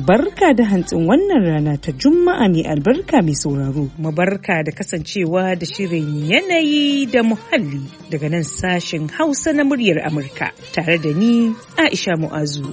Barka da hantsin wannan rana ta Juma'a mai albarka mai sauraro. Barka da kasancewa da shirin yanayi da muhalli daga nan sashen Hausa na muryar Amurka tare da ni Aisha Mu'azu.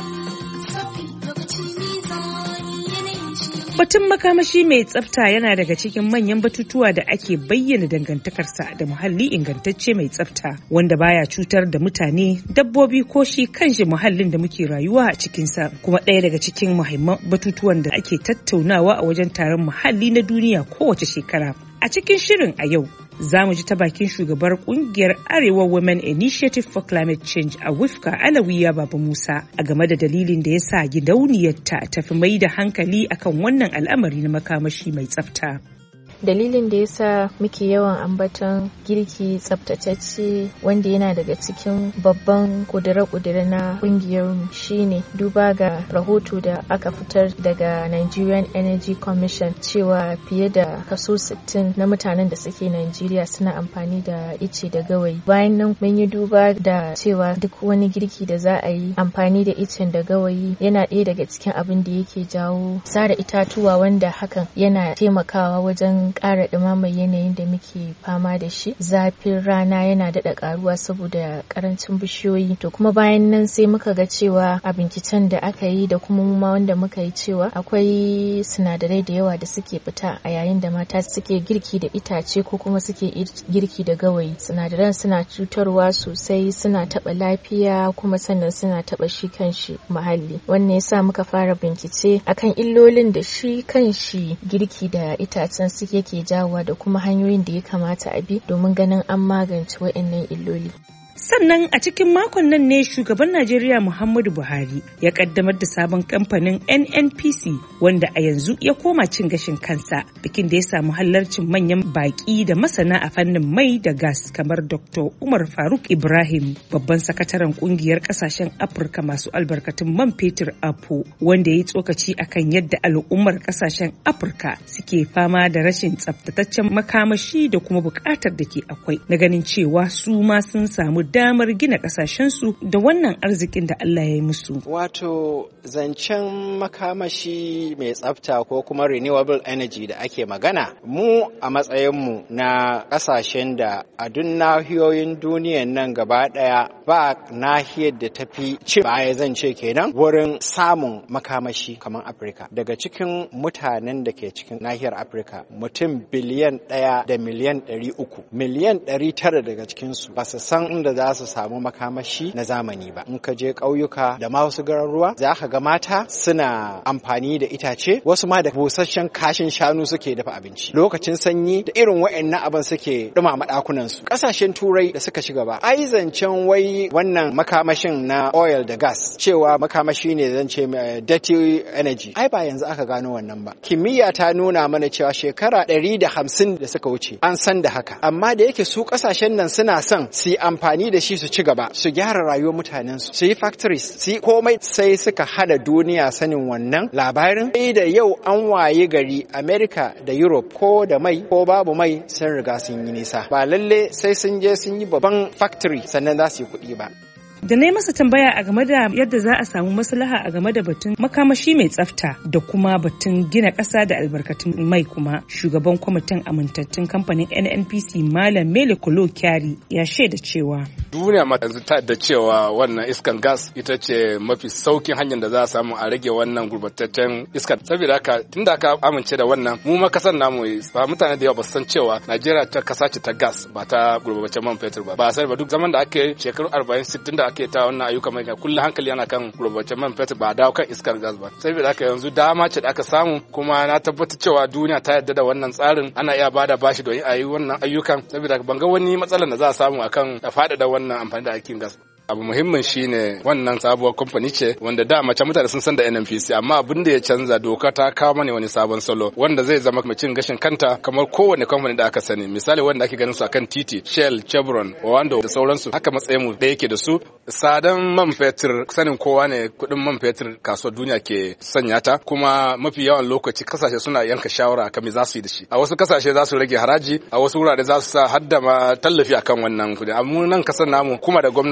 Batun makamashi mai tsafta yana daga cikin manyan batutuwa da ake bayyana dangantakarsa da muhalli ingantacce mai tsafta wanda baya cutar da mutane, dabbobi ko shi kanshi muhallin da muke rayuwa a cikinsa, kuma ɗaya daga cikin muhimman batutuwan da ake tattaunawa a wajen taron muhalli na duniya kowace shekara. A cikin shirin a yau za mu ji ta bakin shugabar kungiyar Arewa Women Initiative for Climate Change a WIFCA Alawiya Baba Musa a game da dalilin da ya sa gidauniyarta tafi mai da hankali akan wannan al'amari na makamashi mai tsafta. Dalilin da yasa muke yawan ambaton girki tsaftatacce wanda yana daga cikin babban kudure-kudure na kungiyarmu shine duba ga rahoto da aka fitar daga Nigerian Energy Commission cewa fiye da kaso 60 na mutanen da suke Najeriya suna amfani da ice da gawayi. Bayan nan mun yi duba da cewa duk wani girki da za a yi amfani da icen da gawayi yana ɗaya daga cikin abin da yake jawo sare itatuwa, wanda hakan yana taimakawa wajen ƙara ɗumamar yanayin da muke fama da shi. Zafin rana yana daɗa ƙaruwa saboda ƙarancin bishiyoyi. To kuma bayan nan sai muka ga cewa a binciken da aka yi da kuma mu ma wanda muka yi cewa akwai sinadarai da yawa da suke fita a yayin da mata suke girki da itace ko kuma suke girki da gawayi. Sinadaran suna cutarwa sosai, suna taɓa lafiya, kuma sannan suna taɓa shi kanshi muhalli. Wannan yasa muka fara bincike akan illolin da shi kanshi girki da itacen yake jawowa da kuma hanyoyin da ya kamata a bi domin ganin an magance waɗannan illoli. Sannan a cikin makon nan ne shugaban Najeriya Muhammadu Buhari ya kaddamar da sabon kamfanin NNPC wanda a yanzu ya koma cin gashin kansa, bikin da ya samu halarcin manyan baki da masana a fannin mai da gas kamar Dr. Umar Faruk Ibrahim, babban sakataren kungiyar kasashen Afirka masu albarkatun man fetur APO, wanda ya yi tsokaci akan yadda al'ummar kasashen Afirka suke fama da rashin tsaftataccen makamashi da kuma bukatar da ke akwai na ganin cewa su ma sun samu damar gina kasashensu da wannan arzikin da Allah ya yi musu. Wato zancen makamashi mai tsafta ko kuma renewable energy da ake magana, mu a matsayinmu na kasashen da a duk nahiyoyin duniyan nan gaba daya ba nahiyar da tafi ci baya zan ce kenan wurin samun makamashi kamar Afirka. Daga cikin mutanen da ke cikin nahiyar Afirka mutum biliyan 1 da miliyan 300, miliyan 900 daga cikinsu ba su san inda za su samu makamashi na zamani ba. In ka je ƙauyuka da ma wasu garuruwa za ka ga mata suna amfani da itace, wasu ma da busasshen kashin shanu suke dafa abinci. Lokacin sanyi da irin wa'annan abin suke dumama ɗakunan su. Ƙasashen turai da suka shiga ba ai zancen wai wannan makamashin na oil da gas cewa makamashi ne zan ce dirty energy, ai ba yanzu aka gano wannan ba. Kimiyya ta nuna mana cewa shekara 150 da suka wuce an san da haka, amma da yake su ƙasashen nan suna son su yi amfani da shi su ci gaba, su gyara rayuwar mutanensu, su yi factories, su yi komai, sai suka hada duniya sanin wannan labarin. Sai da yau an waye gari America da Europe ko da mai ko babu mai sun riga sun yi nisa. Ba lalle sai sun je sun yi babban factory sannan za su yi kuɗi ba. Da na yi masa tambaya a game da yadda za a samu maslaha a game da batun makamashi mai tsafta da kuma batun gina ƙasa da albarkatun mai, kuma shugaban kwamitin amintattun kamfanin NNPC Malam Mele Kolo Kyari ya shaida cewa duniya ma yanzu ta da cewa wannan iskan gas ita ce mafi saukin hanyar da za a samu a rage wannan gurbataccen iskar. Saboda haka tunda aka amince da wannan, mu ma kasar namu ba mutane da yawa ba san cewa Najeriya ta kasa ce ta gas ba ta gurbataccen man fetur ba. Ba sai ba duk zaman da ake shekaru 40-60 da ake ta wannan ayyuka mai kullum hankali yana kan gurbataccen man fetur ba dawo kan iskar gas ba. Saboda haka yanzu dama ce da aka samu, kuma na tabbatar cewa duniya ta yarda da wannan tsarin, ana iya bada bashi don a yi wannan ayyukan. Saboda haka ban ga wani matsalar da za a samu akan faɗaɗa wannan amfani da aikin gas. Abu muhimmin shine wannan sabuwar kamfani ce wanda da mace mutane sun san da NNPC, amma abin da ya canza doka ta kawo mana wani sabon salo wanda zai zama mai cin gashin kanta kamar kowane kamfani da aka sani. Misali wanda ake ganin su akan titi, Shell, Chevron, Owando da sauransu, haka matsayin mu da yake da su. Sadan man fetur sanin kowa ne, kudin man fetur kasuwar duniya ke sanya ta, kuma mafi yawan lokaci kasashe suna yanka shawara akan me za su yi da shi. A wasu kasashe za su rage haraji, a wasu wurare za su sa hadda ma tallafi akan wannan kudi. Amma nan kasar namu kuma da gwamnati sun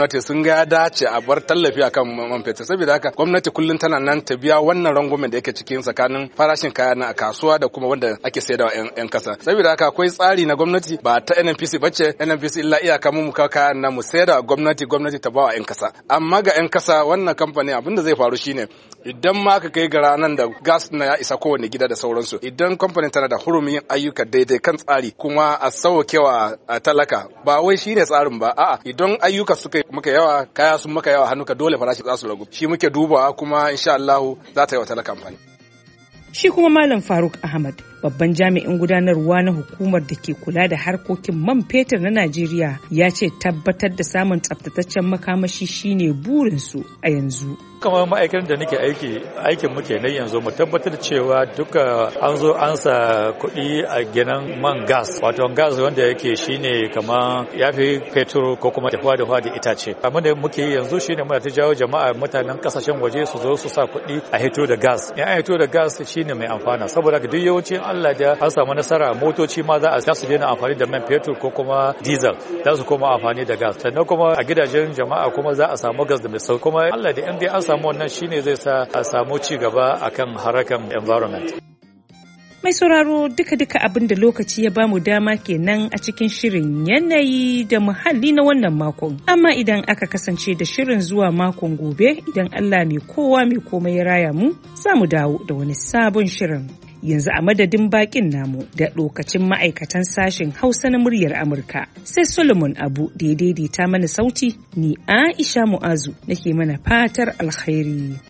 ga ya dace a bar tallafi akan man fetur saboda haka gwamnati kullum tana nan ta biya wannan rangwamen da yake cikin tsakanin farashin kaya na a kasuwa da kuma wanda ake saidawa yan kasa saboda haka akwai tsari na gwamnati ba ta NNPC bace NNPC illa iyaka mu ka kayan na mu sayar da gwamnati ta bawa yan kasa amma ga yan kasa wannan kamfani abin da zai faru shine idan ma aka kai ga ranar da gas na ya isa kowane gida da sauransu idan kamfanin tana da hurumin yin ayyuka daidai kan tsari kuma a saukewa a talaka ba wai shine tsarin ba a'a idan ayyuka suka muka yawa kaya sun maka yawa hannuka dole farashi za su ragu shi muke dubawa kuma insha Allah za ta yi wa talaka amfani. Shi kuma Malam Faruk Ahmad babban jami'in gudanarwa na hukumar da ke kula da harkokin man fetur na Najeriya ya ce tabbatar da samun tsaftataccen makamashi shine burinsu a yanzu. Kamar ma'aikatan da nake aikin muke nan yanzu mu tabbatar cewa duka an zo an sa kuɗi a gidan man gas wato gas wanda yake shine kamar yafi fetur ko kuma dafa da itace. Abin da muke yi yanzu shine muna ta jawo jama'a mutanen kasashen waje su zo su sa kuɗi a hito da gas. In an hito da gas shine mai amfana saboda duk yawancin Allah da an samu nasara motoci ma za su daina amfani da man fetur ko kuma diesel za su koma amfani da gas sannan kuma a gidajen jama'a kuma za a samu gas da mai sauki kuma Allah da in dai an samu wannan shine zai sa a samu ci gaba akan harakan environment. Mai sauraro duka abin da lokaci ya bamu dama kenan a cikin shirin yanayi da muhalli na wannan makon. Amma idan aka kasance da shirin zuwa makon gobe idan Allah mai kowa mai komai ya raya mu za mu dawo da wani sabon shirin. Yanzu a madadin bakin namu da lokacin ma'aikatan sashen Hausa na muryar Amurka sai Solomon Abu da ya daidaita mana sauti ni Aisha Mu'azu nake mana fatar alkhairi.